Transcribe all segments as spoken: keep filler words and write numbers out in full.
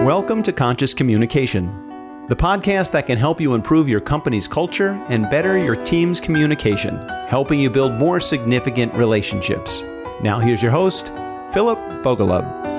Welcome to Conscious Communication, the podcast that can help you improve your company's culture and better your team's communication, helping you build more significant relationships. Now here's your host, Philip Bogalub.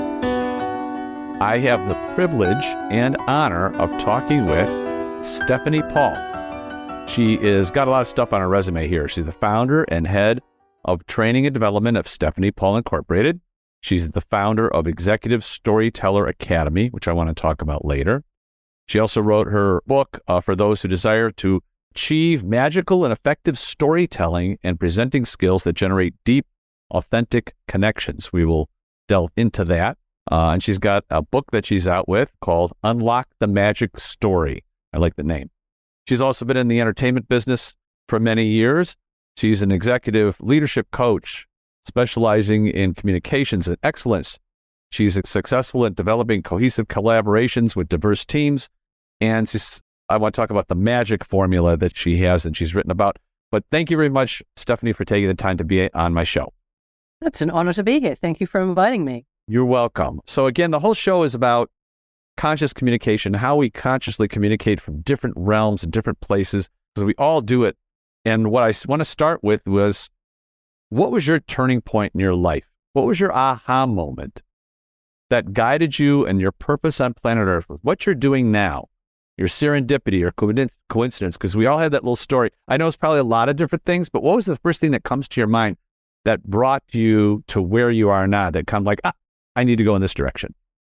I have the privilege and honor of talking with Stephanie Paul. She has got a lot of stuff on her resume here. She's the founder and head of training and development of Stephanie Paul Incorporated. She's the founder of Executive Storyteller Academy, which I want to talk about later. She also wrote her book uh, for those who desire to achieve magical and effective storytelling and presenting skills that generate deep, authentic connections. We will delve into that. Uh, and she's got a book that she's out with called Unlock the Magic Story. I like the name. She's also been in the entertainment business for many years. She's an executive leadership coach specializing in communications and excellence. She's successful at developing cohesive collaborations with diverse teams. And she's, I want to talk about the magic formula that she has and she's written about. But thank you very much, Stephanie, for taking the time to be on my show. It's an honor to be here. Thank you for inviting me. You're welcome. So again, the whole show is about conscious communication, how we consciously communicate from different realms and different places, because we all do it. And what I want to start with was, what was your turning point in your life? What was your aha moment that guided you and your purpose on planet Earth with what you're doing now, your serendipity or coincidence? Because we all have that little story. I know it's probably a lot of different things, but what was the first thing that comes to your mind that brought you to where you are now, that come like, ah, I need to go in this direction?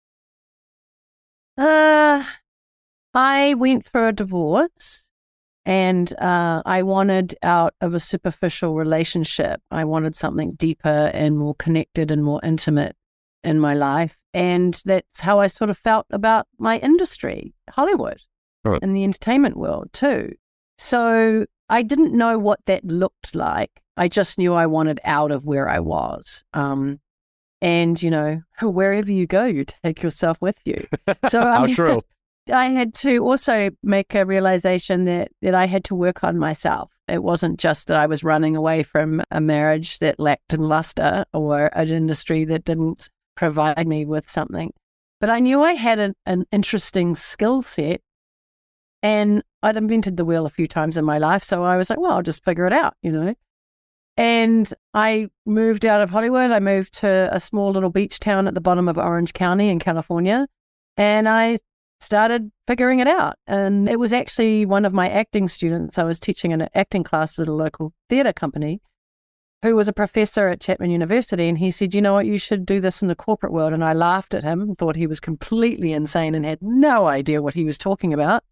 Uh, I went through a divorce. And uh, I wanted out of a superficial relationship. I wanted something deeper and more connected and more intimate in my life. And that's how I sort of felt about my industry, Hollywood, right, and the entertainment world too. So I didn't know what that looked like. I just knew I wanted out of where I was. Um, and, you know, wherever you go, you take yourself with you. So How I mean, true. I had to also make a realization that, that I had to work on myself. It wasn't just that I was running away from a marriage that lacked in luster or an industry that didn't provide me with something. But I knew I had an, an interesting skill set, and I'd invented the wheel a few times in my life. So I was like, well, I'll just figure it out, you know. And I moved out of Hollywood. I moved to a small little beach town at the bottom of Orange County in California. And I started figuring it out. And it was actually one of my acting students. I was teaching an acting class at a local theatre company, who was a professor at Chapman University. And he said, you know what, you should do this in the corporate world. And I laughed at him and thought he was completely insane and had no idea what he was talking about.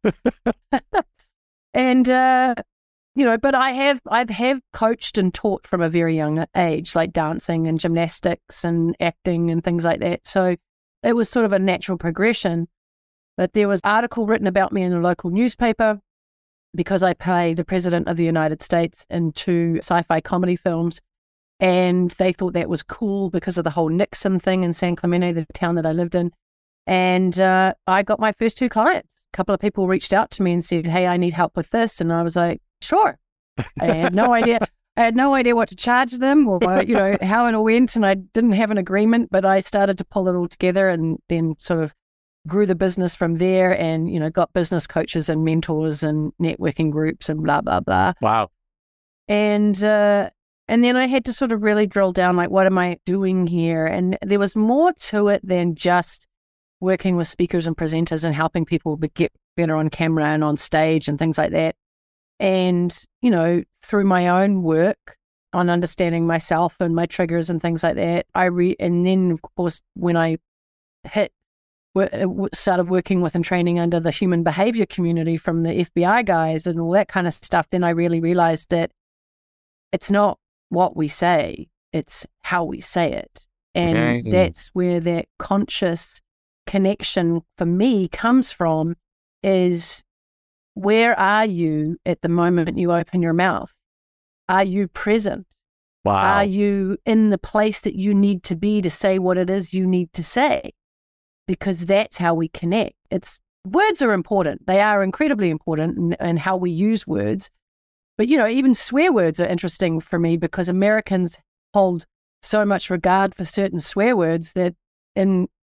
and, uh, you know, but I have, I've have coached and taught from a very young age, like dancing and gymnastics and acting and things like that. So it was sort of a natural progression. But there was an article written about me in a local newspaper because I play the President of the United States in two sci-fi comedy films. And they thought that was cool because of the whole Nixon thing in San Clemente, the town that I lived in. And uh, I got my first two clients. A couple of people reached out to me and said, hey, I need help with this. And I was like, sure. I had no idea. I had no idea what to charge them or, you know, how it all went. And I didn't have an agreement, but I started to pull it all together and then sort of grew the business from there, and, you know, got business coaches and mentors and networking groups and blah, blah, blah. Wow. And, uh, and then I had to sort of really drill down, like, what am I doing here? And there was more to it than just working with speakers and presenters and helping people get better on camera and on stage and things like that. And, you know, through my own work on understanding myself and my triggers and things like that, I re, and then of course, when I hit started working with and training under the human behavior community from the F B I guys and all that kind of stuff, then I really realized that it's not what we say, it's how we say it. And okay. That's where that conscious connection for me comes from, is where are you at the moment you open your mouth? Are you present? Wow. Are you in the place that you need to be to say what it is you need to say? Because that's how we connect. It's words are important. They are incredibly important in, in how we use words. But, you know, even swear words are interesting for me because Americans hold so much regard for certain swear words that in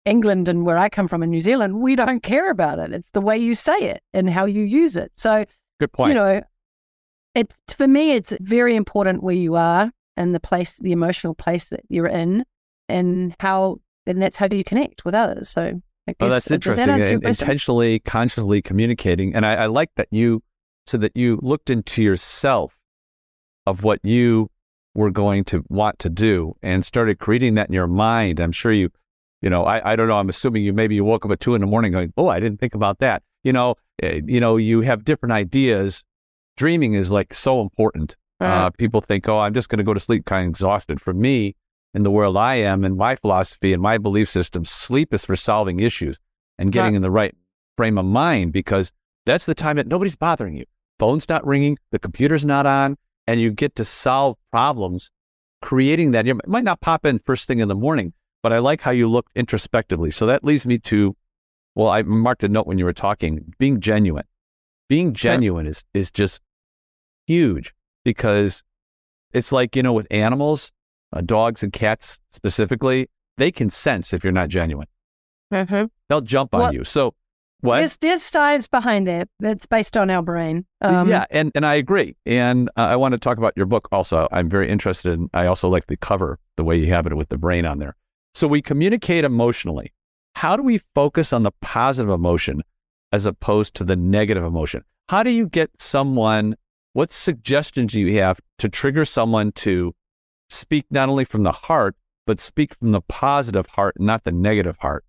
England and where I come from in New Zealand, we don't care about it. It's the way you say it and how you use it. So, good point. You know, it's for me, it's very important where you are and the place, the emotional place that you're in, and how, and that's how you connect with others. So, I guess, oh, that's interesting. That and intentionally, consciously communicating, and I, I like that you so that you looked into yourself of what you were going to want to do and started creating that in your mind. I'm sure you. You know, I, I don't know. I'm assuming you maybe you woke up at two in the morning going, oh, I didn't think about that. You know, uh, you know, you have different ideas. Dreaming is like so important. Uh, people think, oh, I'm just going to go to sleep kind of exhausted. For me, in the world I am, in my philosophy and my belief system, sleep is for solving issues and getting right. in the right frame of mind, because that's the time that nobody's bothering you. Phone's not ringing, the computer's not on, and you get to solve problems, creating that. It might not pop in first thing in the morning, but I like how you look introspectively. So that leads me to, well, I marked a note when you were talking, being genuine. Being genuine is is just huge, because it's like, you know, with animals, uh, dogs and cats specifically, they can sense if you're not genuine. Mm-hmm. They'll jump on well, you. So what? There's, there's science behind that. That's based on our brain. Um, yeah, and, and I agree. And uh, I want to talk about your book also. I'm very interested in, I also like the cover, the way you have it with the brain on there. So we communicate emotionally. How do we focus on the positive emotion as opposed to the negative emotion? How do you get someone, what suggestions do you have to trigger someone to speak not only from the heart, but speak from the positive heart, not the negative heart?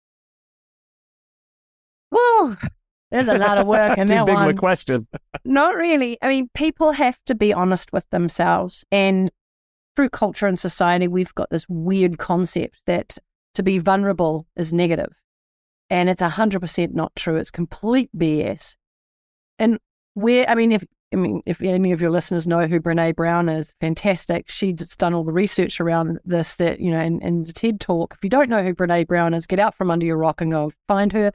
Whoa, there's a lot of work in that one. Too big one. of a question. Not really. I mean, people have to be honest with themselves, and through culture and society, we've got this weird concept that to be vulnerable is negative. And it's one hundred percent not true. It's complete B S. And where, I mean, if I mean, if any of your listeners know who Brené Brown is, fantastic. She's done all the research around this, that, you know, in, in the TED Talk. If you don't know who Brené Brown is, get out from under your rock and go find her.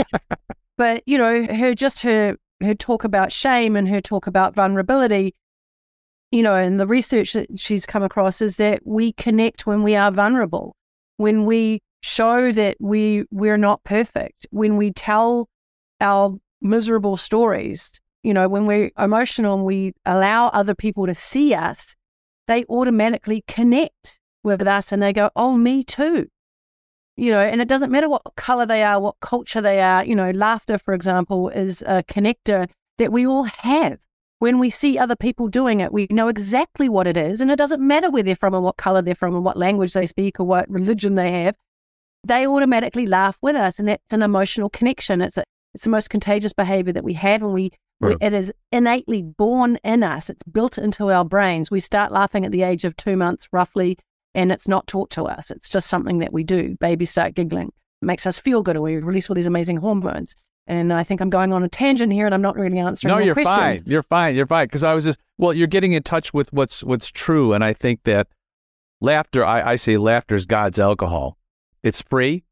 But, you know, her, just her, her talk about shame and her talk about vulnerability, you know, and the research that she's come across is that we connect when we are vulnerable, when we show that we, we're not perfect, when we tell our miserable stories, you know, when we're emotional and we allow other people to see us, they automatically connect with us and they go, oh, me too. You know, and it doesn't matter what color they are, what culture they are. You know, laughter, for example, is a connector that we all have. When we see other people doing it, we know exactly what it is, and it doesn't matter where they're from and what color they're from and what language they speak or what religion they have. They automatically laugh with us, and that's an emotional connection. It's a, it's the most contagious behavior that we have, and we, right. we it is innately born in us. It's built into our brains. We start laughing at the age of two months, roughly, and it's not taught to us. It's just something that we do. Babies start giggling. It makes us feel good, and we release all these amazing hormones. And I think I'm going on a tangent here, and I'm not really answering no, your question. No, you're question. fine. You're fine. You're fine. Because I was just, well, you're getting in touch with what's what's true. And I think that laughter, I, I say laughter is God's alcohol. It's free.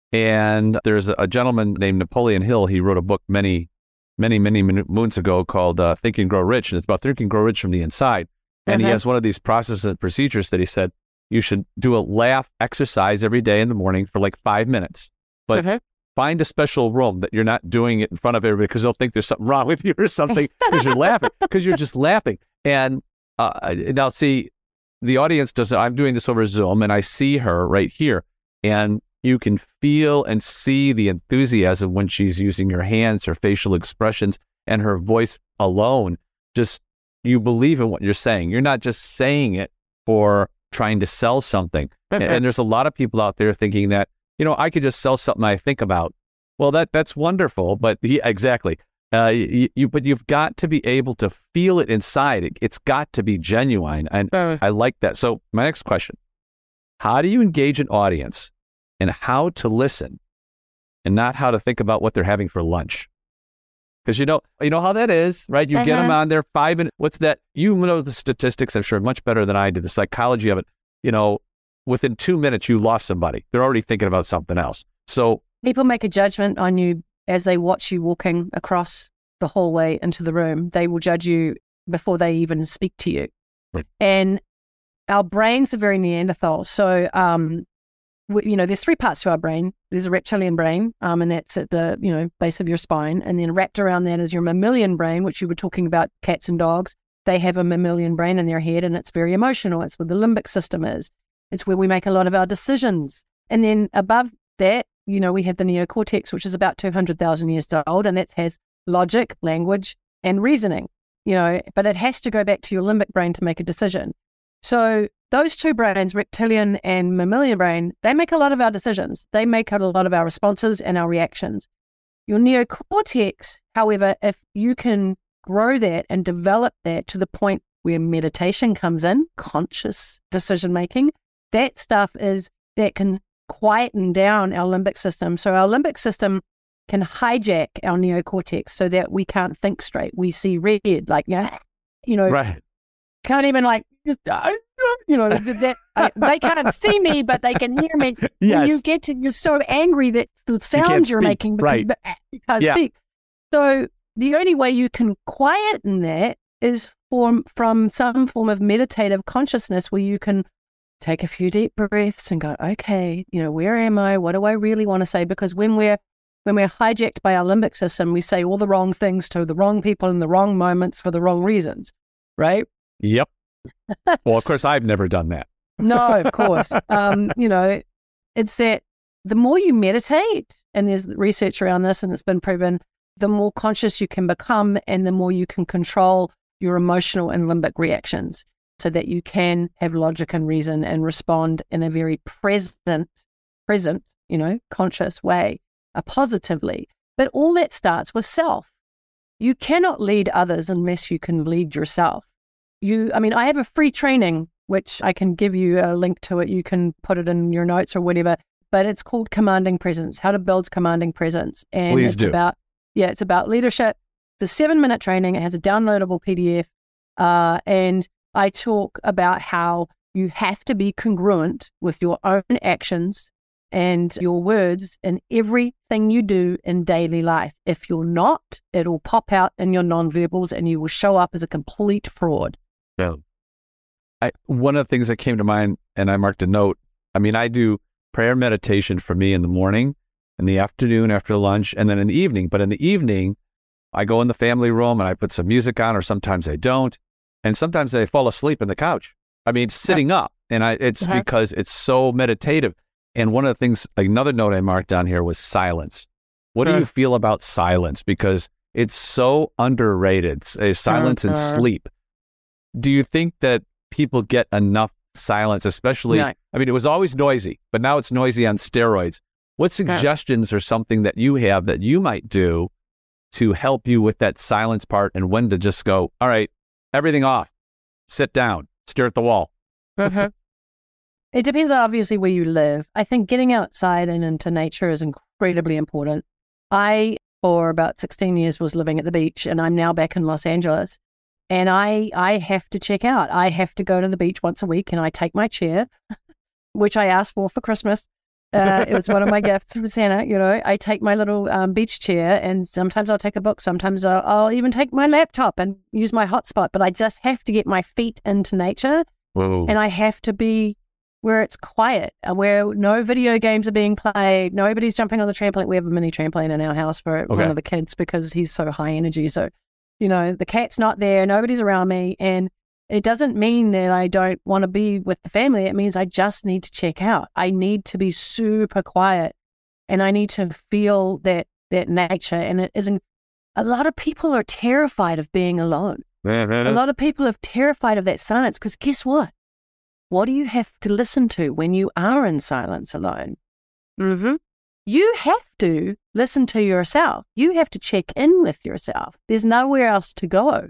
And there's a, a gentleman named Napoleon Hill. He wrote a book many, many, many moons ago called uh, Think and Grow Rich. And it's about Think and Grow Rich from the inside. And uh-huh. he has one of these processes and procedures that he said, you should do a laugh exercise every day in the morning for like five minutes. But uh-huh. find a special room that you're not doing it in front of everybody because they'll think there's something wrong with you or something because you're laughing, because you're just laughing. And uh, now see, the audience doesn't, I'm doing this over Zoom and I see her right here, and you can feel and see the enthusiasm when she's using her hands, her facial expressions, and her voice alone. Just, you believe in what you're saying. You're not just saying it for trying to sell something. Okay. And, and there's a lot of people out there thinking that, you know, I could just sell something I think about. Well, that that's wonderful, but he, exactly. Uh, you, you, but you've got to be able to feel it inside. It, it's got to be genuine, and uh, I like that. So, my next question: how do you engage an audience, and how to listen, and not how to think about what they're having for lunch? Because you know, you know how that is, right? You uh-huh. get them on there five minutes. What's that? You know the statistics, I'm sure, much better than I do. The psychology of it. You know, within two minutes, you lost somebody. They're already thinking about something else. So people make a judgment on you as they watch you walking across the hallway into the room. They will judge you before they even speak to you. Right. And our brains are very Neanderthal. So um, we, you know, there's three parts to our brain. There's a reptilian brain, um, and that's at the, you know, base of your spine. And then wrapped around that is your mammalian brain, which you were talking about, cats and dogs. They have a mammalian brain in their head, and it's very emotional. It's where the limbic system is. It's where we make a lot of our decisions. And then above that, you know, we have the neocortex, which is about two hundred thousand years old, and that has logic, language, and reasoning, you know, but it has to go back to your limbic brain to make a decision. So those two brains, reptilian and mammalian brain, they make a lot of our decisions. They make a lot of our responses and our reactions. Your neocortex, however, if you can grow that and develop that to the point where meditation comes in, conscious decision making, that stuff is that can quieten down our limbic system. So our limbic system can hijack our neocortex so that we can't think straight. We see red, like, yeah, you know, right. Can't even like, just, uh, you know, that uh, they can't see me, but they can hear me. Yes. And you get to, you're so angry that the sounds you you're speak. making, because Right. but you can't Yeah. speak. So the only way you can quieten that is from, from some form of meditative consciousness where you can take a few deep breaths and go, okay, you know, where am I? What do I really want to say? Because when we're when we're hijacked by our limbic system, we say all the wrong things to the wrong people in the wrong moments for the wrong reasons, right? Yep. Well, of course, I've never done that. No, of course. Um, you know, it's that the more you meditate, and there's research around this and it's been proven, the more conscious you can become and the more you can control your emotional and limbic reactions so that you can have logic and reason and respond in a very present, present, you know, conscious way, uh, positively. But all that starts with self. You cannot lead others unless you can lead yourself. You, I mean, I have a free training, which I can give you a link to it. You can put it in your notes or whatever, but it's called Commanding Presence, How to Build Commanding Presence. And Please it's do. about, yeah, it's about leadership. It's a seven minute training. It has a downloadable P D F. Uh, and I talk about how you have to be congruent with your own actions and your words in everything you do in daily life. If you're not, it'll pop out in your nonverbals and you will show up as a complete fraud. Yeah. I, one of the things that came to mind, and I marked a note, I mean, I do prayer meditation for me in the morning, in the afternoon after lunch, and then in the evening. But in the evening, I go in the family room and I put some music on, or sometimes I don't. And sometimes I fall asleep in the couch. I mean, sitting up. And I, it's Uh-huh. because it's so meditative. And one of the things, another note I marked down here was silence. What do Uh. you feel about silence? Because it's so underrated, uh, silence and Uh-uh. sleep. Do you think that people get enough silence, especially, No. I mean, it was always noisy, but now it's noisy on steroids. What suggestions or something that you have that you might do to help you with that silence part, and when to just go, all right, everything off, sit down, stare at the wall? Uh-huh. It depends on obviously where you live. I think getting outside and into nature is incredibly important. I, for about sixteen years, was living at the beach, and I'm now back in Los Angeles. And I, I have to check out. I have to go to the beach once a week, and I take my chair, which I asked for for Christmas. Uh, it was one of my gifts from Santa. You know, I take my little um, beach chair, and sometimes I'll take a book. Sometimes I'll, I'll even take my laptop and use my hotspot. But I just have to get my feet into nature, Whoa. and I have to be where it's quiet, uh, where no video games are being played. Nobody's jumping on the trampoline. We have a mini trampoline in our house for Okay. one of the kids because he's so high energy. So, you know, the cat's not there. Nobody's around me. And it doesn't mean that I don't want to be with the family. It means I just need to check out. I need to be super quiet, and I need to feel that that nature. And it isn't, a lot of people are terrified of being alone. A lot of people are terrified of that silence because guess what? What do you have to listen to when you are in silence alone? Mm-hmm. You have to listen to yourself. You have to check in with yourself. There's nowhere else to go.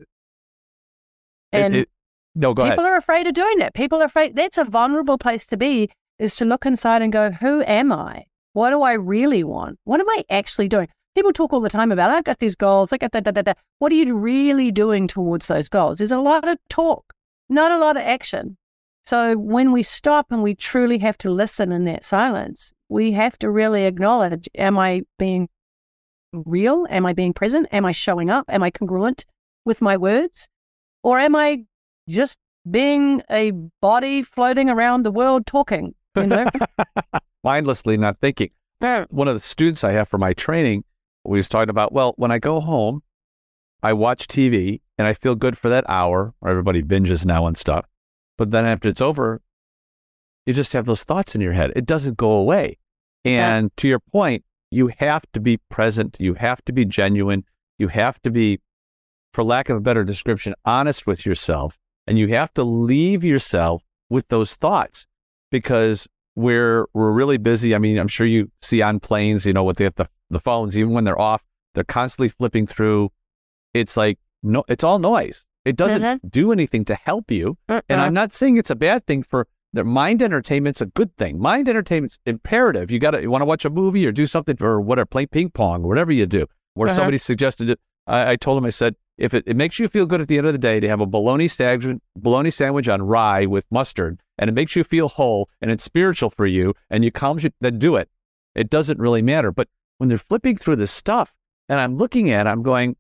And It- it- no, go people ahead. are afraid of doing that. People are afraid. That's a vulnerable place to be, is to look inside and go, who am I? What do I really want? What am I actually doing? People talk all the time about, I've got these goals. I got that, that, that, that. What are you really doing towards those goals? There's a lot of talk, not a lot of action. So when we stop and we truly have to listen in that silence, we have to really acknowledge, am I being real? Am I being present? Am I showing up? Am I congruent with my words? Or am I just being a body floating around the world talking, you know? mindlessly not thinking. One of the students I have for my training, we was talking about, well, when I go home, I watch T V and I feel good for that hour, or everybody binges now and stuff. But then after it's over, you just have those thoughts in your head. It doesn't go away. And yeah. to your point, you have to be present. You have to be genuine. You have to be, for lack of a better description, honest with yourself. And you have to leave yourself with those thoughts, because we're we're really busy. I mean, I'm sure you see on planes, you know, what they have the, the phones, even when they're off, they're constantly flipping through. It's like, no, it's all noise. It doesn't mm-hmm. do anything to help you. Mm-hmm. And I'm not saying it's a bad thing. For their mind entertainment's a good thing. Mind entertainment's imperative. You got to, you want to watch a movie or do something, or whatever, play ping pong or whatever you do. Where mm-hmm. somebody suggested it, I, I told him, I said, if it, it makes you feel good at the end of the day to have a bologna sandwich, bologna sandwich on rye with mustard, and it makes you feel whole and it's spiritual for you and you calms you, then do it. It doesn't really matter. But when they're flipping through this stuff and I'm looking at it, I'm going,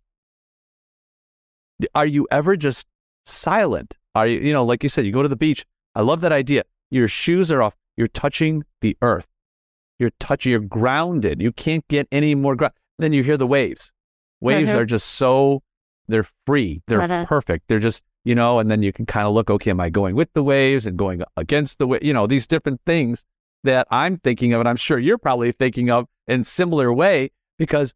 are you ever just silent? Are you, you know, like you said, you go to the beach. I love that idea. Your shoes are off. You're touching the earth. You're touching, you're grounded. You can't get any more ground. Then you hear the waves. Waves mm-hmm. are just so, they're free. They're mm-hmm. perfect. They're just, you know, and then you can kind of look, okay, am I going with the waves and going against the wave? You know, these different things that I'm thinking of, and I'm sure you're probably thinking of in similar way, because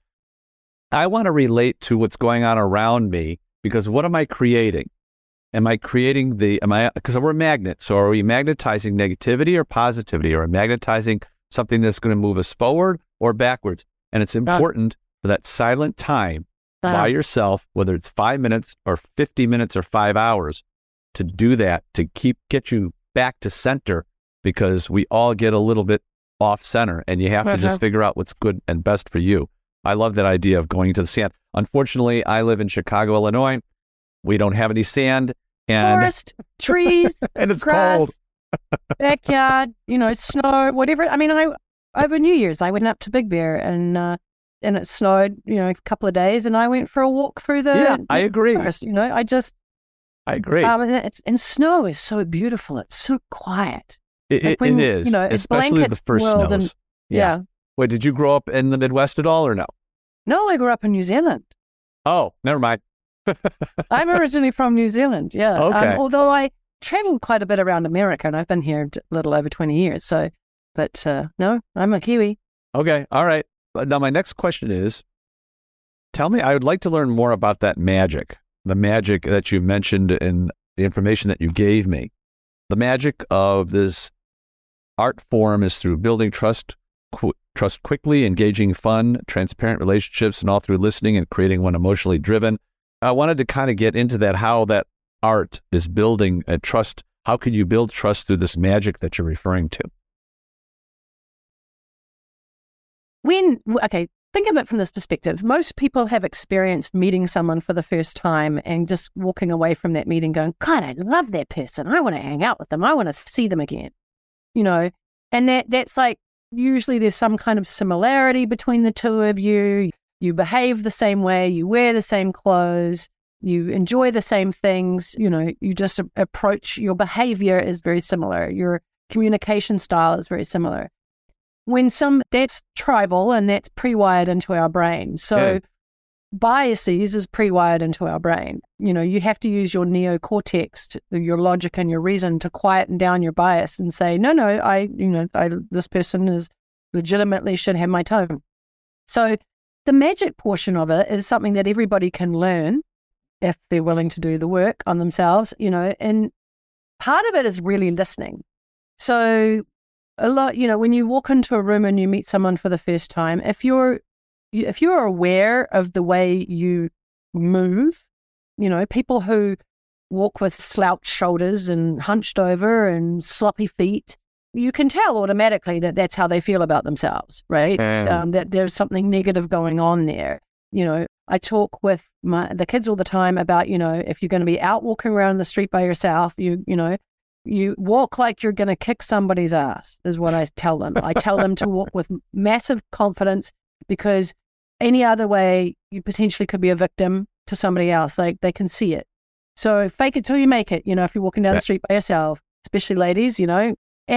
I want to relate to what's going on around me. Because what am I creating? Am I creating the, am I, because we're a magnet. So are we magnetizing negativity or positivity? Or magnetizing something that's going to move us forward or backwards? And it's important uh, for that silent time uh, by yourself, whether it's five minutes or fifty minutes or five hours, to do that, to keep, get you back to center, because we all get a little bit off center and you have uh-huh. to just figure out what's good and best for you. I love that idea of going to the sand. Unfortunately, I live in Chicago, Illinois. We don't have any sand. And forest, trees, and it's grass, cold. backyard, you know, snow, whatever. I mean, I over New Year's, I went up to Big Bear and uh, and it snowed, you know, a couple of days, and I went for a walk through the Yeah, I agree. forest, you know, I just... I agree. Um, and, it's, and snow is so beautiful. It's so quiet. It, like it, when, it is, you know, especially the first snows. And, yeah. yeah. Wait, did you grow up in the Midwest at all or no? No, I grew up in New Zealand. Oh, never mind. I'm originally from New Zealand, yeah. Okay. Um, although I traveled quite a bit around America, and I've been here a little over twenty years. So, but uh, no, I'm a Kiwi. Okay, all right. Now, my next question is, tell me, I would like to learn more about that magic, the magic that you mentioned in the information that you gave me. The magic of this art form is through building trust, qu- trust quickly, engaging fun, transparent relationships, and all through listening and creating one emotionally driven. I wanted to kind of get into that, how that art is building a trust. How can you build trust through this magic that you're referring to? When, okay, think of it from this perspective. Most people have experienced meeting someone for the first time and just walking away from that meeting going, God, I love that person. I want to hang out with them. I want to see them again. You know, and that that's like, usually there's some kind of similarity between the two of you. You behave the same way, you wear the same clothes, you enjoy the same things, you know, you just a- approach, your behavior is very similar. Your communication style is very similar. When some, that's tribal and that's pre-wired into our brain. So yeah. biases is pre-wired into our brain. You know, you have to use your neocortex, to, your logic and your reason to quieten down your bias and say, no, no, I, you know, I, this person is legitimately should have my tone. So the magic portion of it is something that everybody can learn if they're willing to do the work on themselves, you know, and part of it is really listening. So a lot, you know, when you walk into a room and you meet someone for the first time, if you're, if you're aware of the way you move, you know, people who walk with slouched shoulders and hunched over and sloppy feet, you can tell automatically that that's how they feel about themselves, right? Mm. Um, that there's something negative going on there. You know, I talk with my the kids all the time about, you know, if you're going to be out walking around the street by yourself, you you know, you walk like you're going to kick somebody's ass, is what I tell them. I tell them to walk with massive confidence, because any other way you potentially could be a victim to somebody else. Like, they can see it. So fake it till you make it, you know, if you're walking down the street by yourself, especially ladies, you know. And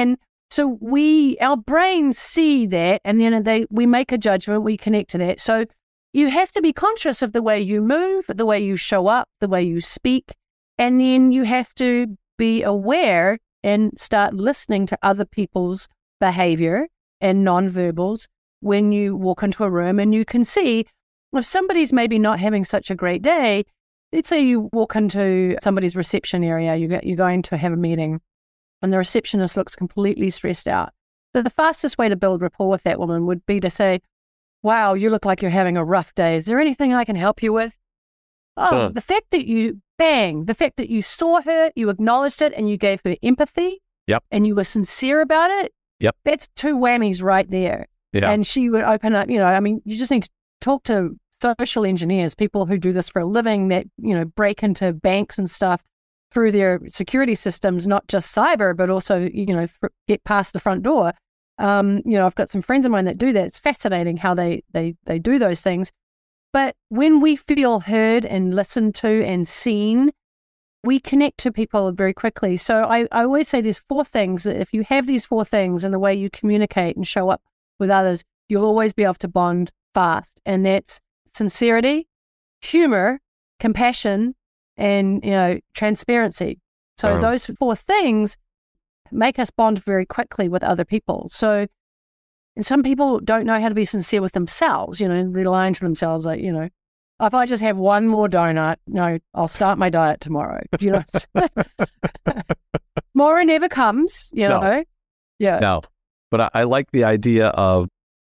So we, our brains see that, and then they, we make a judgment, we connect to that. So you have to be conscious of the way you move, the way you show up, the way you speak, and then you have to be aware and start listening to other people's behavior and nonverbals when you walk into a room, and you can see if somebody's maybe not having such a great day. Let's say you walk into somebody's reception area, you get, you're going to have a meeting, and the receptionist looks completely stressed out. So the fastest way to build rapport with that woman would be to say, wow, you look like you're having a rough day. Is there anything I can help you with? Oh, uh. the fact that you, bang, the fact that you saw her, you acknowledged it, and you gave her empathy, yep, and you were sincere about it, yep, that's two whammies right there. Yeah. And she would open up, you know, I mean, you just need to talk to social engineers, people who do this for a living, that, you know, break into banks and stuff through their security systems, not just cyber, but also, you know, f- get past the front door. Um, you know, I've got some friends of mine that do that. It's fascinating how they they they do those things. But when we feel heard and listened to and seen, we connect to people very quickly. So I, I always say there's four things. If you have these four things in the way you communicate and show up with others, you'll always be able to bond fast. And that's sincerity, humor, compassion, and, you know, transparency. So Oh. those four things make us bond very quickly with other people. So, and some people don't know how to be sincere with themselves, you know, they're lying to themselves, like, you know, if I just have one more donut, no, I'll start my diet tomorrow. You know, tomorrow never comes, you know. No. Yeah. No, but I, I like the idea of,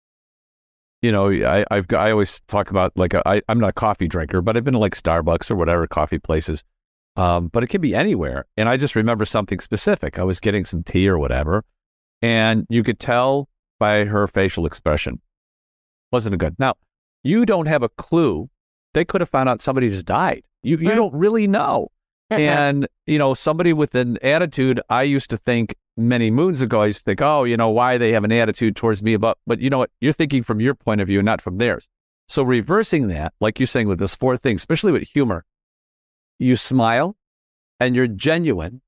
you know, I, I've got, I always talk about, like, a, I, I'm not a coffee drinker, but I've been to like Starbucks or whatever coffee places. Um, but it can be anywhere. And I just remember something specific. I was getting some tea or whatever, and you could tell by her facial expression, wasn't good. Now, you don't have a clue. They could have found out somebody just died. You you Right. don't really know. And, you know, somebody with an attitude, I used to think many moons ago, I used to think, oh, you know, why they have an attitude towards me about, but you know what, you're thinking from your point of view, not from theirs. So reversing that, like you're saying with this four things, especially with humor, you smile and you're genuine.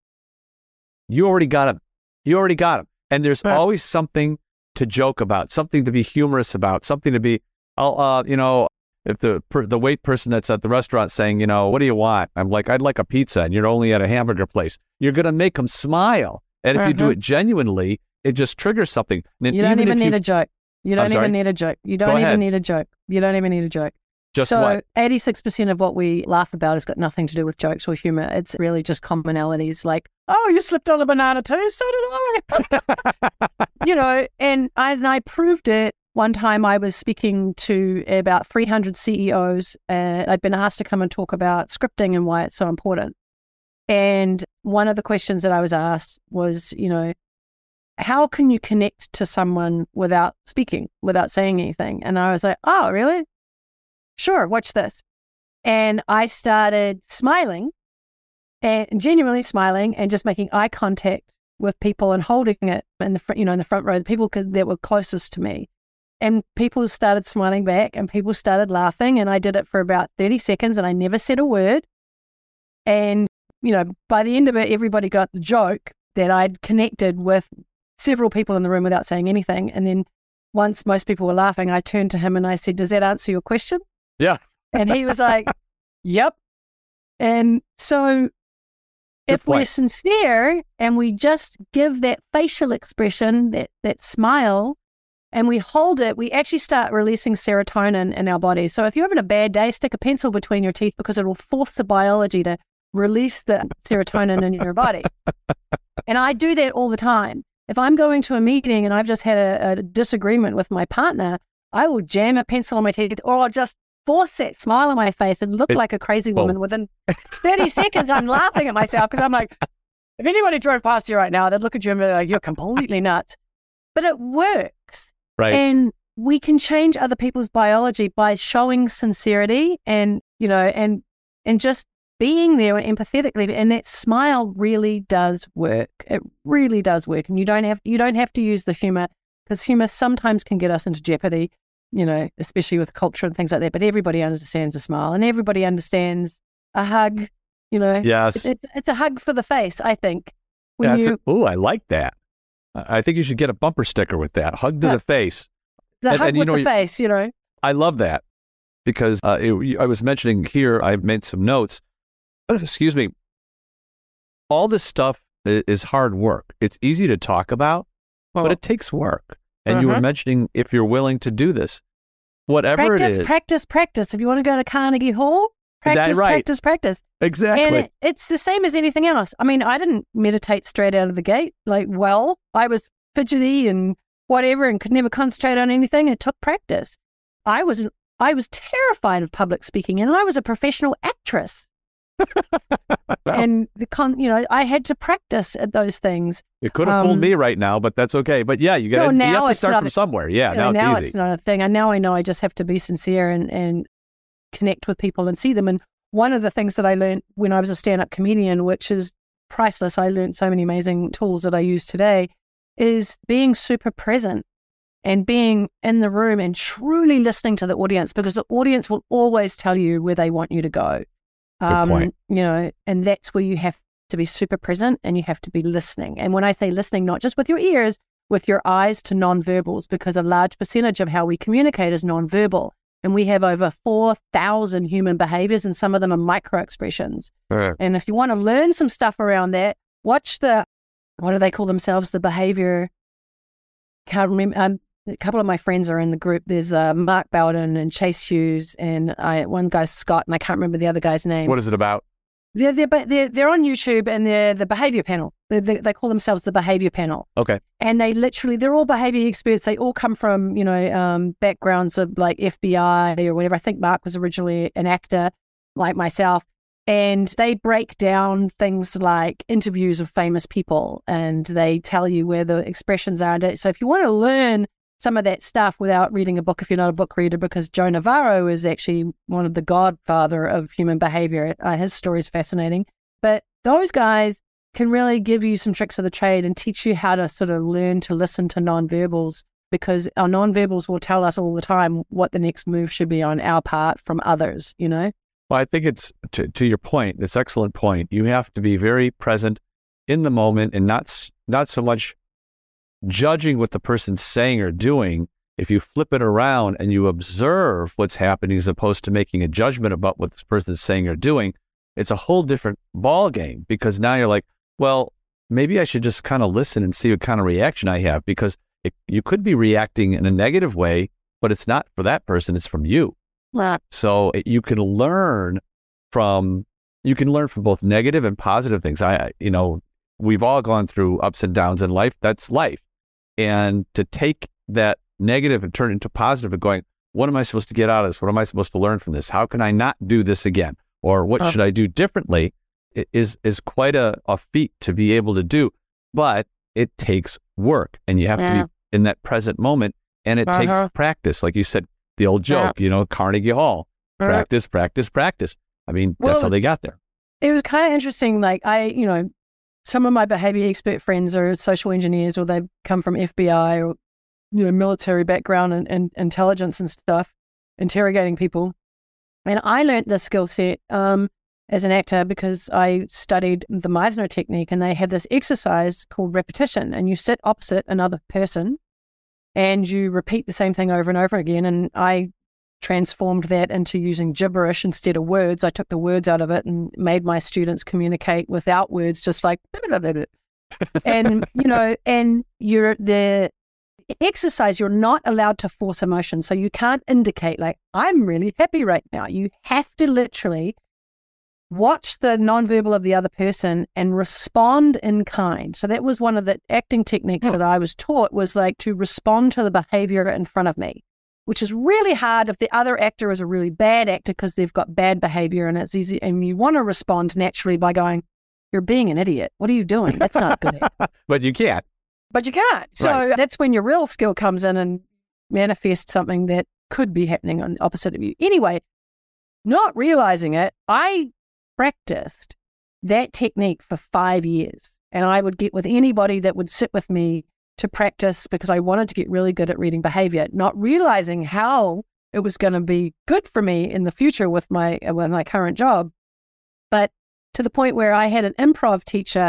You already got them. You already got them. And there's Right. always something to joke about, something to be humorous about, something to be, I'll, uh, you know, if the per, the wait person that's at the restaurant saying, you know, what do you want? I'm like, I'd like a pizza, and you're only at a hamburger place. You're going to make them smile. And if you do Uh-huh. it genuinely, it just triggers something. And You don't even if need you, a joke. You don't sorry? even need a joke. You Go don't ahead. even need a joke. You don't even need a joke. just so what? eighty-six percent of what we laugh about has got nothing to do with jokes or humor. It's really just commonalities like, oh, you slipped on a banana too? So did I. You know, and I, and I proved it. One time I was speaking to about three hundred C E Os. Uh, I'd been asked to come and talk about scripting and why it's so important. And one of the questions that I was asked was, you know, how can you connect to someone without speaking, without saying anything? And I was like, oh, really? Sure, watch this. And I started smiling and genuinely smiling and just making eye contact with people and holding it in the front, you know, in the front row, the people that were closest to me. And people started smiling back and people started laughing. And I did it for about thirty seconds and I never said a word. And, you know, by the end of it, everybody got the joke that I'd connected with several people in the room without saying anything. And then once most people were laughing, I turned to him and I said, does that answer your question? Yeah. And he was like, yep. And so if we're point. sincere and we just give that facial expression, that, that smile, and we hold it, we actually start releasing serotonin in our bodies. So if you're having a bad day, stick a pencil between your teeth because it will force the biology to release the serotonin in your body. And I do that all the time. If I'm going to a meeting and I've just had a, a disagreement with my partner, I will jam a pencil on my teeth, or I'll just force that smile on my face and look It- like a crazy well- woman. Within thirty seconds, I'm laughing at myself because I'm like, if anybody drove past you right now, they'd look at you and be like, you're completely nuts. But it works. Right. And we can change other people's biology by showing sincerity and, you know, and and just being there empathetically. And that smile really does work. It really does work. And you don't have you don't have to use the humor, because humor sometimes can get us into jeopardy, you know, especially with culture and things like that. But everybody understands a smile and everybody understands a hug, you know. Yes. It's, it's, it's a hug for the face, I think. When That's you oh, I like that. I think you should get a bumper sticker with that. Hug to Yeah. the face. The And- hug and you with know, the you- face, you know. I love that because uh, it, I was mentioning here, I've made some notes. Excuse me. All this stuff i- is hard work. It's easy to talk about, Well, but it takes work. And you were Uh-huh. mentioning if you're willing to do this, whatever practice, it is. practice, practice. If you want to go to Carnegie Hall, That- practice, right. practice, practice. Exactly. And it, it's the same as anything else. I mean, I didn't meditate straight out of the gate. Like, well, I was fidgety and whatever and could never concentrate on anything. It took practice. I was I was terrified of public speaking, and I was a professional actress. And the con, you know, I had to practice at those things. It could have fooled um, me right now, but that's okay. But yeah, you got No, you now have to it's start not from a- somewhere. Yeah, You know, now now it's it's easy. not a thing. And now I know I just have to be sincere and, and connect with people and see them. And one of the things that I learned when I was a stand-up comedian, which is priceless, I learned so many amazing tools that I use today, is being super present and being in the room and truly listening to the audience, because the audience will always tell you where they want you to go. Um, point. You know, and that's where you have to be super present and you have to be listening. And when I say listening, not just with your ears, with your eyes to nonverbals, because a large percentage of how we communicate is nonverbal. And we have over four thousand human behaviors, and some of them are micro expressions. Uh, And if you want to learn some stuff around that, watch the, what do they call themselves? The behavior, can't remember. Um, a couple of my friends are in the group. There's uh, Mark Bowden and Chase Hughes, and I, one guy's Scott, and I can't remember the other guy's name. what is it about? They're, they're, but they're, they're on YouTube, and they're the behavior panel. They, they, they call themselves the behavior panel. Okay. And they literally, they're all behavior experts. They all come from, you know, um, backgrounds of like F B I or whatever. I think Mark was originally an actor like myself. And they break down things like interviews of famous people, and they tell you where the expressions are. So if you want to learn some of that stuff without reading a book, if you're not a book reader, because Joe Navarro is actually one of the godfather of human behavior. Uh, his story is fascinating. But those guys can really give you some tricks of the trade and teach you how to sort of learn to listen to nonverbals, because our nonverbals will tell us all the time what the next move should be on our part from others, you know? Well, I think it's to, to your point, this excellent point. You have to be very present in the moment and not s- not so much judging what the person's saying or doing. If you flip it around and you observe what's happening as opposed to making a judgment about what this person is saying or doing, it's a whole different ball game, because now you're like, well, maybe I should just kind of listen and see what kind of reaction I have, because it, you could be reacting in a negative way, but it's not for that person, it's from you. Well, So it- you can learn from, you can learn from both negative and positive things. I, I- you know, we've all gone through ups and downs in life. That's life. And to take that negative and turn it into positive and going, what am I supposed to get out of this? What am I supposed to learn from this? How can I not do this again? Or what Uh. should I do differently? It is, is quite a, a feat to be able to do, but it takes work, and you have to Yeah. be in that present moment, and it takes Uh-huh. practice. Like you said, the old Yeah. joke, you know, Carnegie Hall, Uh, practice, practice, practice. I mean, that's Well, how they got there. It was kind of interesting. Like I, you know, some of my behavior expert friends are social engineers, or they've come from F B I or, you know, military background and, and intelligence and stuff, interrogating people. And I learned this skill set um, as an actor because I studied the Meisner technique, and they have this exercise called repetition, and you sit opposite another person and you repeat the same thing over and over again. And I transformed that into using gibberish instead of words. I took the words out of it and made my students communicate without words, just like, and, you know, and you're the exercise, you're not allowed to force emotion. So you can't indicate like, I'm really happy right now. You have to literally watch the nonverbal of the other person and respond in kind. So that was one of the acting techniques Hmm. that I was taught, was like to respond to the behavior in front of me, which is really hard if the other actor is a really bad actor because they've got bad behavior, and it's easy. And you want to respond naturally by going, you're being an idiot. What are you doing? That's not good. But you can't. But you can't. So Right. that's when your real skill comes in and manifests something that could be happening on the opposite of you. Anyway, not realizing it, I practiced that technique for five years. And I would get with anybody that would sit with me to practice, because I wanted to get really good at reading behavior, not realizing how it was going to be good for me in the future with my with my current job. But to the point where I had an improv teacher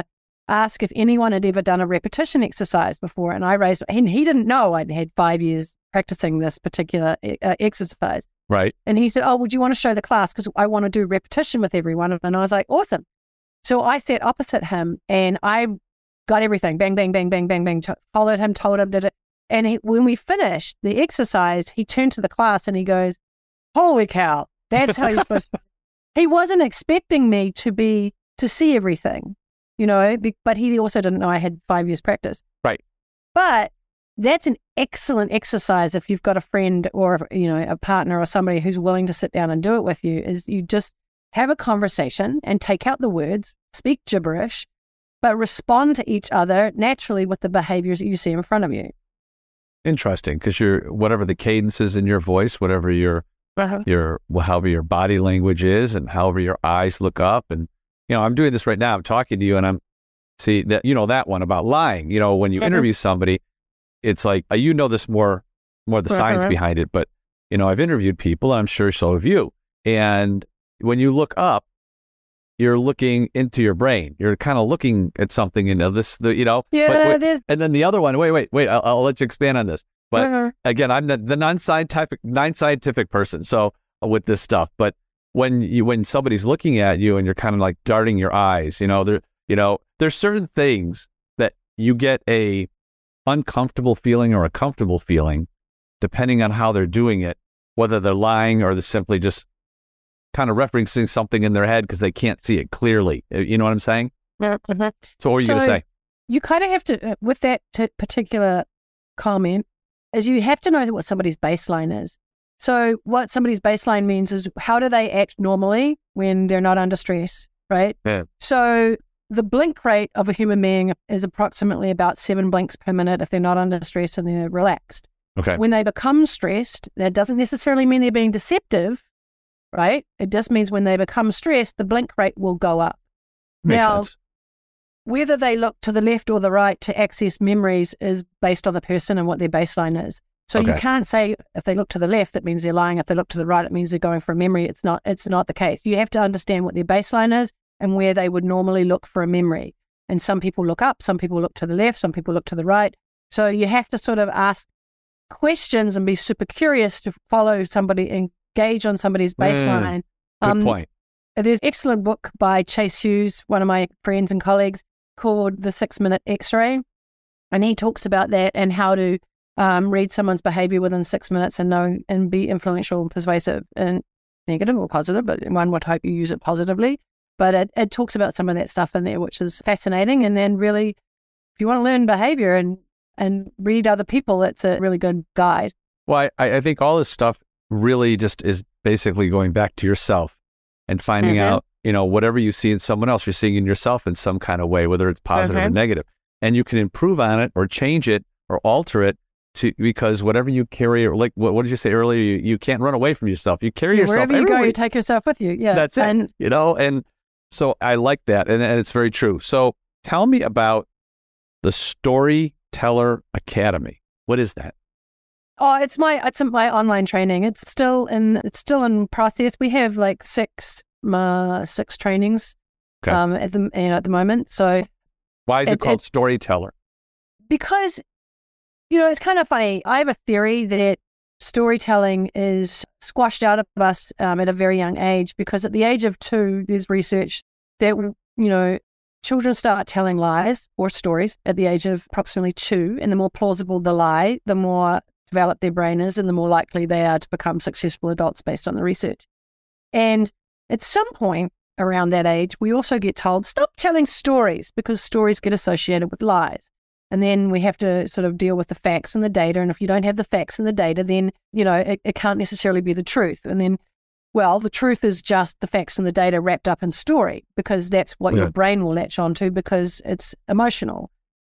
ask if anyone had ever done a repetition exercise before. And I raised, and he didn't know I'd had five years practicing this particular uh, exercise. Right. And he said, oh, would you want to show the class? Because I want to do repetition with everyone. And I was like, awesome. So I sat opposite him and I got everything. Bang, bang, bang, bang, bang, bang. T- followed him, told him, did it. And he, when we finished the exercise, he turned to the class and he goes, holy cow, that's how you're supposed to. He wasn't expecting me to be, to see everything, you know, be, but he also didn't know I had five years practice. Right. But that's an excellent exercise if you've got a friend or, you know, a partner or somebody who's willing to sit down and do it with you, is you just have a conversation and take out the words, speak gibberish, but respond to each other naturally with the behaviors that you see in front of you. Interesting, because your whatever the cadence is in your voice, whatever your uh-huh. your however your body language is, and however your eyes look up, and you know, I'm doing this right now. I'm talking to you, and I'm see that you know that one about lying. You know, when you uh-huh. interview somebody, it's like uh, you know this more more the uh-huh. science behind it, but you know, I've interviewed people, and I'm sure so have you. And when you look up, you're looking into your brain. You're kind of looking at something in this, the, you know. Yeah. But, and then the other one. Wait, wait, wait. I'll, I'll let you expand on this. But uh-huh. again, I'm the, the non-scientific, non-scientific person. So uh, with this stuff, but when you when somebody's looking at you and you're kind of like darting your eyes, you know, there, you know, there's certain things that you get a uncomfortable feeling or a comfortable feeling, depending on how they're doing it, whether they're lying or they're simply just kind of referencing something in their head because they can't see it clearly. You know what I'm saying? Mm-hmm. So what are you so going to say? You kind of have to, with that t- particular comment, is you have to know what somebody's baseline is. So what somebody's baseline means is how do they act normally when they're not under stress, right? Yeah. So the blink rate of a human being is approximately about seven blinks per minute if they're not under stress and they're relaxed. Okay. When they become stressed, that doesn't necessarily mean they're being deceptive, right? It just means when they become stressed, the blink rate will go up. Makes now, sense. Whether they look to the left or the right to access memories is based on the person and what their baseline is. So Okay. you can't say if they look to the left, that means they're lying. If they look to the right, it means they're going for a memory. It's not, it's not the case. You have to understand what their baseline is and where they would normally look for a memory. And some people look up, some people look to the left, some people look to the right. So you have to sort of ask questions and be super curious to follow somebody and gauge on somebody's baseline. Mm, good um, point. There's an excellent book by Chase Hughes, one of my friends and colleagues, called The Six Minute X-Ray. And he talks about that and how to um, read someone's behavior within six minutes and know and be influential and persuasive, and negative or positive, but one would hope you use it positively. But it, it talks about some of that stuff in there, which is fascinating. And then really, if you want to learn behavior and, and read other people, it's a really good guide. Well, I, I think all this stuff really just is basically going back to yourself and finding mm-hmm. out, you know, whatever you see in someone else, you're seeing in yourself in some kind of way, whether it's positive mm-hmm. or negative. And you can improve on it or change it or alter it to, because whatever you carry, or like, what, what did you say earlier? You, you can't run away from yourself. You carry yeah, yourself wherever you everywhere. go, you take yourself with you. Yeah. That's it. And, you know, and so I like that. And, and it's very true. So tell me about the Storyteller Academy. What is that? Oh, it's my it's my online training. It's still in it's still in process. We have like six uh, six trainings okay. um, at the you know, at the moment. So why is it, it called it, Storyteller? Because you know it's kind of funny. I have a theory that storytelling is squashed out of us um, at a very young age. Because at the age of two, there's research that you know children start telling lies or stories at the age of approximately two, and the more plausible the lie, the more developed their brain is and the more likely they are to become successful adults based on the research. And at some point around that age, we also get told, stop telling stories because stories get associated with lies. And then we have to sort of deal with the facts and the data. And if you don't have the facts and the data, then, you know, it, it can't necessarily be the truth. And then, well, the truth is just the facts and the data wrapped up in story because that's what yeah. your brain will latch onto because it's emotional.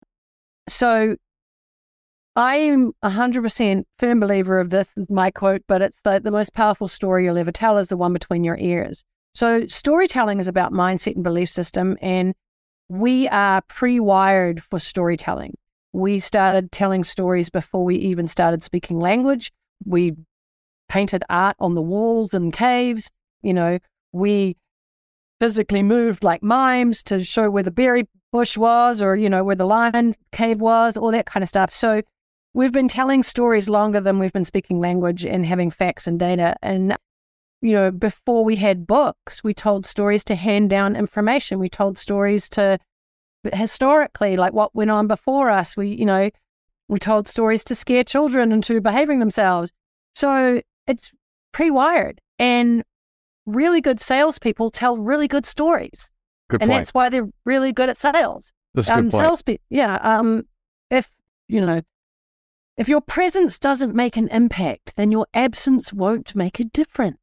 So I'm a hundred percent firm believer of this, is my quote, but it's the, the most powerful story you'll ever tell is the one between your ears. So storytelling is about mindset and belief system, and we are pre-wired for storytelling. We started telling stories before we even started speaking language. We painted art on the walls in caves. You know, we physically moved like mimes to show where the berry bush was, or, you know, where the lion cave was, all that kind of stuff. So we've been telling stories longer than we've been speaking language and having facts and data. And, you know, before we had books, we told stories to hand down information. We told stories to historically, like what went on before us. We, you know, we told stories to scare children into behaving themselves. So it's pre-wired, and really good salespeople tell really good stories. Good and point. that's why they're really good at sales. That's a um, good point. Salespeople, yeah. Um, if, you know, if your presence doesn't make an impact, then your absence won't make a difference.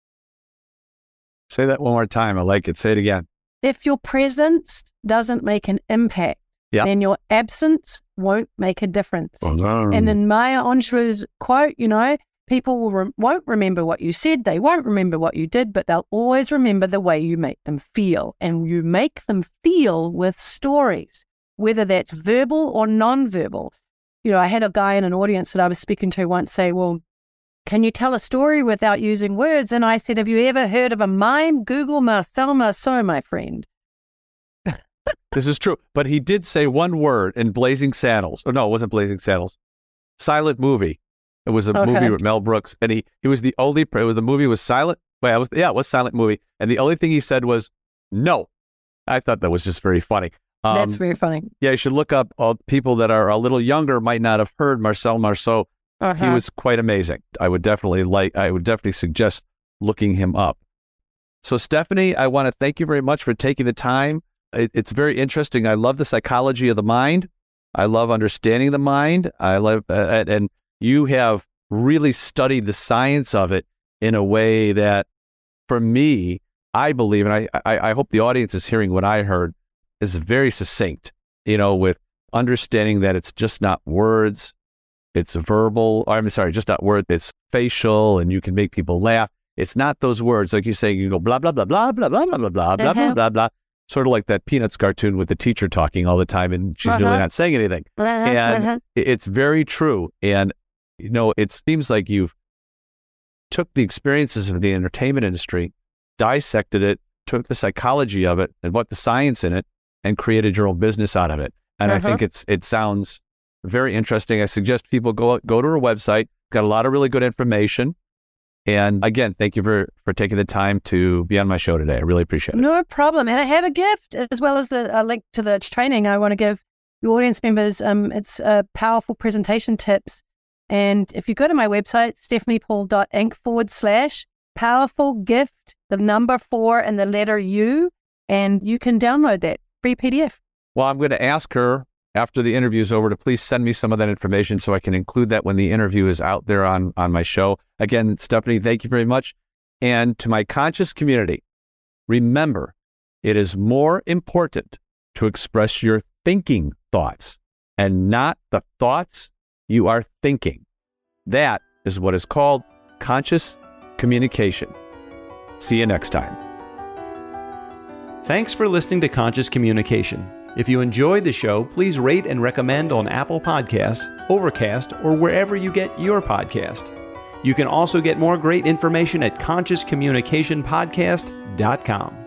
Say that one more time. I like it. Say it again. If your presence doesn't make an impact, Yep. then your absence won't make a difference. Oh, no. And in Maya Angelou's quote, you know, people will re- won't remember what you said, they won't remember what you did, but they'll always remember the way you make them feel. And you make them feel with stories, whether that's verbal or non-verbal. You know, I had a guy in an audience that I was speaking to once say, well, can you tell a story without using words? And I said, have you ever heard of a mime? Google Marcel Marceau, my friend. This is true. But he did say one word in Blazing Saddles. Oh, no, it wasn't Blazing Saddles. Silent Movie. It was a Okay. movie with Mel Brooks. And he, he was the only, it was, the movie was silent. Well, it was, yeah, it was Silent Movie. And the only thing he said was, no. I thought that was just very funny. Um, That's very funny. Yeah, you should look up uh, people that are a little younger might not have heard Marcel Marceau. Uh-huh. He was quite amazing. I would definitely like, I would definitely suggest looking him up. So Stephanie, I want to thank you very much for taking the time. It, it's very interesting. I love the psychology of the mind. I love understanding the mind. I love, uh, and you have really studied the science of it in a way that, for me, I believe, and I, I, I hope the audience is hearing what I heard, is very succinct, you know, with understanding that it's just not words, it's verbal, or I'm sorry, just not words, it's facial, and you can make people laugh. It's not those words, like you say, you go blah, blah, blah, blah, blah, blah, blah, blah, blah, blah, blah, blah, blah, sort of like that Peanuts cartoon with the teacher talking all the time, and she's really not saying anything. And it's very true. And, you know, it seems like you've took the experiences of the entertainment industry, dissected it, took the psychology of it and what the science in it, and created your own business out of it. And uh-huh. I think it's it sounds very interesting. I suggest people go go to her website. Got a lot of really good information. And again, thank you for, for taking the time to be on my show today. I really appreciate it. No problem. And I have a gift as well as the a link to the training I want to give the audience members. Um, it's uh, powerful presentation tips. And if you go to my website, stephaniepaul.inc forward slash powerful gift, the number four and the letter U, and you can download that free P D F. Well, I'm going to ask her after the interview is over to please send me some of that information so I can include that when the interview is out there on, on my show. Again, Stephanie, thank you very much. And to my conscious community, remember, it is more important to express your thinking thoughts and not the thoughts you are thinking. That is what is called conscious communication. See you next time. Thanks for listening to Conscious Communication. If you enjoyed the show, please rate and recommend on Apple Podcasts, Overcast, or wherever you get your podcast. You can also get more great information at conscious communication podcast dot com.